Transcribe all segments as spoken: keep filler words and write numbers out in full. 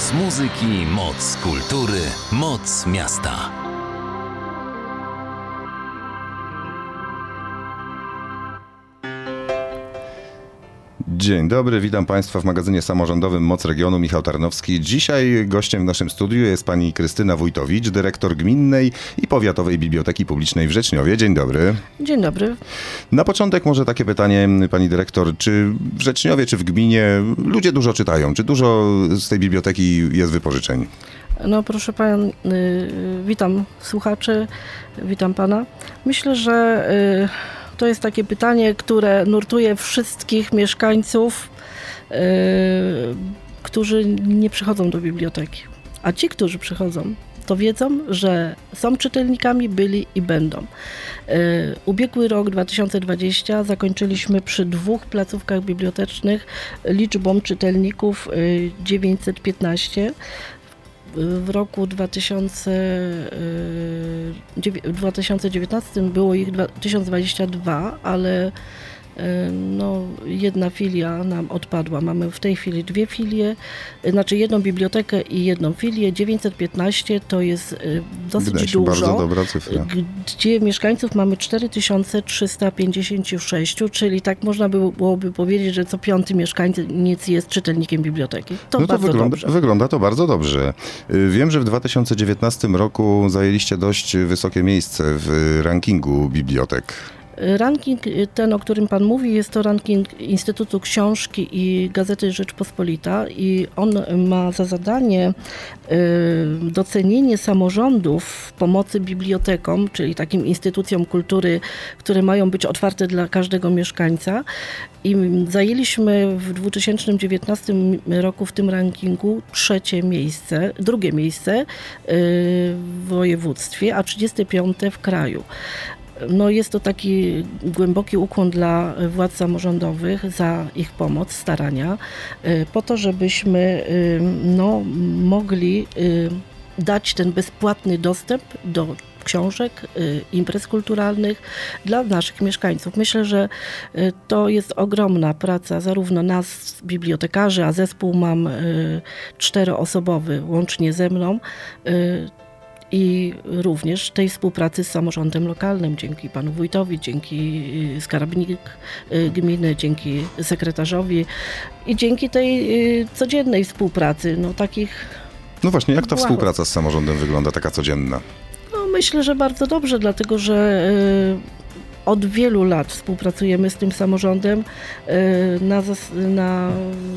Moc muzyki, moc kultury, moc miasta. Dzień dobry, witam Państwa w magazynie samorządowym Moc Regionu. Michał Tarnowski. Dzisiaj gościem w naszym studiu jest pani Krystyna Wójtowicz, dyrektor Gminnej i Powiatowej Biblioteki Publicznej w Rzeczniowie. Dzień dobry. Dzień dobry. Na początek może takie pytanie, pani dyrektor, czy w Rzeczniowie, czy w gminie ludzie dużo czytają? Czy dużo z tej biblioteki jest wypożyczeń? No proszę pan, y, witam słuchaczy, witam pana. Myślę, że y, to jest takie pytanie, które nurtuje wszystkich mieszkańców, yy, którzy nie przychodzą do biblioteki. A ci, którzy przychodzą, to wiedzą, że są czytelnikami, byli i będą. Yy, ubiegły rok dwa tysiące dwudziesty zakończyliśmy przy dwóch placówkach bibliotecznych liczbą czytelników yy, dziewięćset piętnaście. W roku dwa tysiące dziewiętnastym było ich tysiąc dwadzieścia dwa, ale no, jedna filia nam odpadła. Mamy w tej chwili dwie filie, znaczy jedną bibliotekę i jedną filię. dziewięćset piętnaście to jest dosyć Wydaje się dużo, bardzo dobra cyfra. Gdzie mieszkańców mamy cztery tysiące trzysta pięćdziesiąt sześć, czyli tak można byłoby powiedzieć, że co piąty mieszkaniec jest czytelnikiem biblioteki. To no to bardzo wygląda, dobrze. wygląda to bardzo dobrze. Wiem, że w dwa tysiące dziewiętnastym roku zajęliście dość wysokie miejsce w rankingu bibliotek. Ranking ten, o którym pan mówi, jest to ranking Instytutu Książki i Gazety Rzeczpospolita i on ma za zadanie y, docenienie samorządów w pomocy bibliotekom, czyli takim instytucjom kultury, które mają być otwarte dla każdego mieszkańca. I zajęliśmy w dwa tysiące dziewiętnastym roku w tym rankingu trzecie miejsce, drugie miejsce y, w województwie, a trzydzieste piąte w kraju. No jest to taki głęboki ukłon dla władz samorządowych za ich pomoc, starania, po to, żebyśmy no, mogli dać ten bezpłatny dostęp do książek, imprez kulturalnych dla naszych mieszkańców. Myślę, że to jest ogromna praca zarówno nas, bibliotekarzy, a zespół mam czteroosobowy łącznie ze mną, i również tej współpracy z samorządem lokalnym, dzięki panu wójtowi, dzięki skarbnik gminy, dzięki sekretarzowi i dzięki tej codziennej współpracy, no takich... No właśnie, jak ta błahos. współpraca z samorządem wygląda, taka codzienna? No myślę, że bardzo dobrze, dlatego że od wielu lat współpracujemy z tym samorządem na... na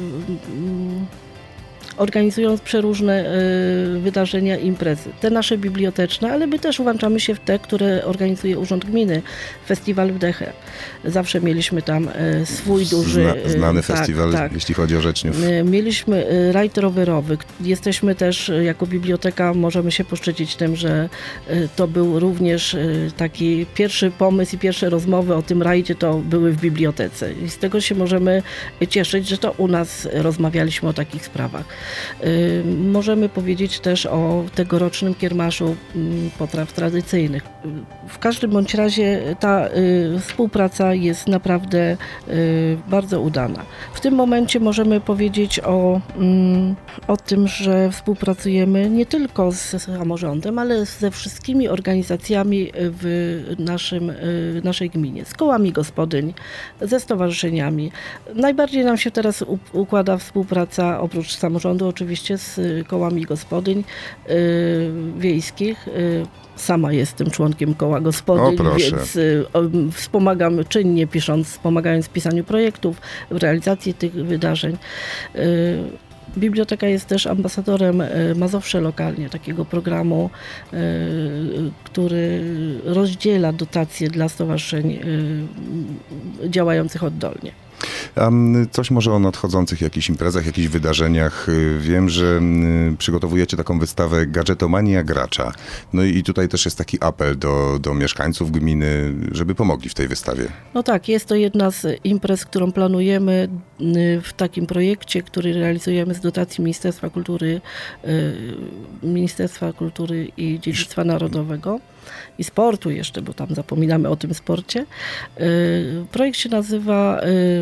organizując przeróżne y, wydarzenia, imprezy. Te nasze biblioteczne, ale my też włączamy się w te, które organizuje Urząd Gminy. Festiwal Wdechę. Zawsze mieliśmy tam y, swój duży... Zna, znany y, festiwal, tak, tak. jeśli chodzi o Rzeczniów. Y, mieliśmy y, rajd rowerowy. Jesteśmy też, y, jako biblioteka, możemy się poszczycić tym, że y, to był również y, taki pierwszy pomysł i pierwsze rozmowy o tym rajdzie to były w bibliotece. I z tego się możemy cieszyć, że to u nas rozmawialiśmy o takich sprawach. Możemy powiedzieć też o tegorocznym kiermaszu potraw tradycyjnych. W każdym bądź razie ta współpraca jest naprawdę bardzo udana. W tym momencie możemy powiedzieć o, o tym, że współpracujemy nie tylko z samorządem, ale ze wszystkimi organizacjami w naszym, naszej gminie, z kołami gospodyń, ze stowarzyszeniami. Najbardziej nam się teraz układa współpraca oprócz samorządu oczywiście z kołami gospodyń y, wiejskich. Y, sama jestem członkiem koła gospodyń, więc y, o, wspomagam czynnie pisząc, wspomagając w pisaniu projektów, w realizacji tych wydarzeń. Y, Biblioteka jest też ambasadorem Mazowsze lokalnie, takiego programu, y, który rozdziela dotacje dla stowarzyszeń y, działających oddolnie. A coś może o nadchodzących jakichś imprezach, jakichś wydarzeniach. Wiem, że przygotowujecie taką wystawę Gadżetomania Gracza. No i tutaj też jest taki apel do, do mieszkańców gminy, żeby pomogli w tej wystawie. No tak, jest to jedna z imprez, którą planujemy w takim projekcie, który realizujemy z dotacji Ministerstwa Kultury, Ministerstwa Kultury i Dziedzictwa Narodowego. I sportu jeszcze, bo tam zapominamy o tym sporcie. Projekt się nazywa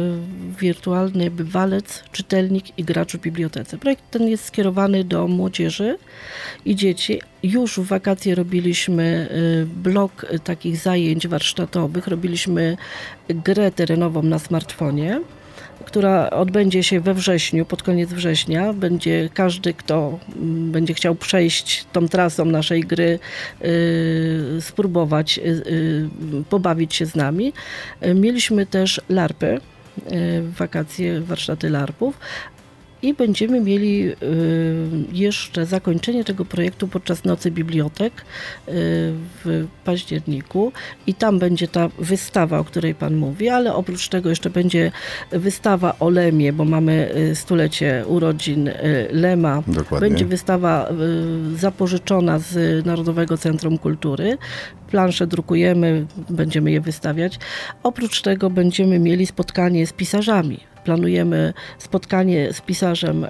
wirtualny bywalec, czytelnik i gracz w bibliotece. Projekt ten jest skierowany do młodzieży i dzieci. Już w wakacje robiliśmy blok takich zajęć warsztatowych, robiliśmy grę terenową na smartfonie, która odbędzie się we wrześniu, pod koniec września. Będzie każdy, kto będzie chciał przejść tą trasą naszej gry, yy, spróbować, yy, pobawić się z nami. Mieliśmy też larpy, yy, wakacje, warsztaty larpów. I będziemy mieli y, jeszcze zakończenie tego projektu podczas Nocy Bibliotek y, w październiku i tam będzie ta wystawa, o której Pan mówi, ale oprócz tego jeszcze będzie wystawa o Lemie, bo mamy stulecie urodzin y, Lema. Dokładnie. Będzie wystawa y, zapożyczona z Narodowego Centrum Kultury. Plansze drukujemy, będziemy je wystawiać. Oprócz tego będziemy mieli spotkanie z pisarzami. Planujemy spotkanie z pisarzem.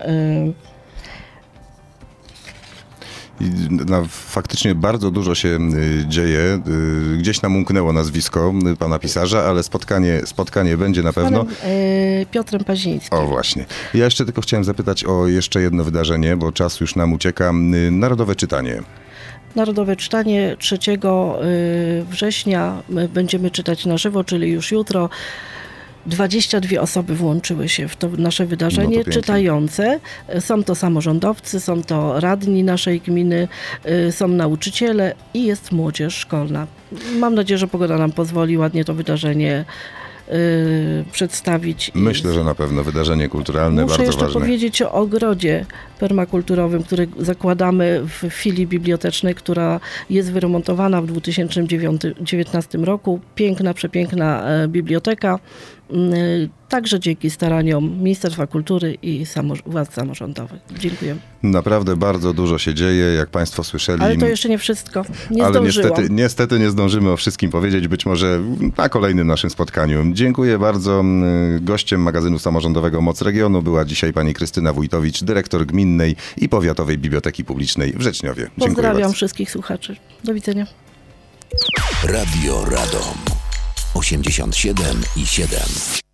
I, no, faktycznie bardzo dużo się y, dzieje. Y, gdzieś nam umknęło nazwisko y, pana pisarza, ale spotkanie, spotkanie będzie na pewno. Panem, y, Piotrem Pazińskim. O właśnie. Ja jeszcze tylko chciałem zapytać o jeszcze jedno wydarzenie, bo czas już nam ucieka. Y, Narodowe czytanie. Narodowe czytanie trzeciego września będziemy czytać na żywo, czyli już jutro. dwadzieścia dwie osoby włączyły się w to nasze wydarzenie No to czytające. Są to samorządowcy, są to radni naszej gminy, są nauczyciele i jest młodzież szkolna. Mam nadzieję, że pogoda nam pozwoli ładnie to wydarzenie Yy, przedstawić. Myślę, że na pewno wydarzenie kulturalne Muszę bardzo jeszcze ważne. powiedzieć o ogrodzie permakulturowym, który zakładamy w filii bibliotecznej, która jest wyremontowana w dwa tysiące dziewiętnastym roku. Piękna, przepiękna e, biblioteka. Yy, także dzięki staraniom Ministerstwa Kultury i samo, władz samorządowych. Dziękuję. Naprawdę bardzo dużo się dzieje, jak państwo słyszeli. Ale to jeszcze nie wszystko. Nie Ale zdążyłam. niestety, niestety nie zdążymy o wszystkim powiedzieć, być może na kolejnym naszym spotkaniu. Dziękuję bardzo. Gościem magazynu samorządowego Moc Regionu była dzisiaj pani Krystyna Wójtowicz, dyrektor Gminnej i Powiatowej Biblioteki Publicznej w Rzeczniowie. Dziękuję Pozdrawiam bardzo. wszystkich słuchaczy. Do widzenia. Radio Radom osiemdziesiąt siedem i siedem.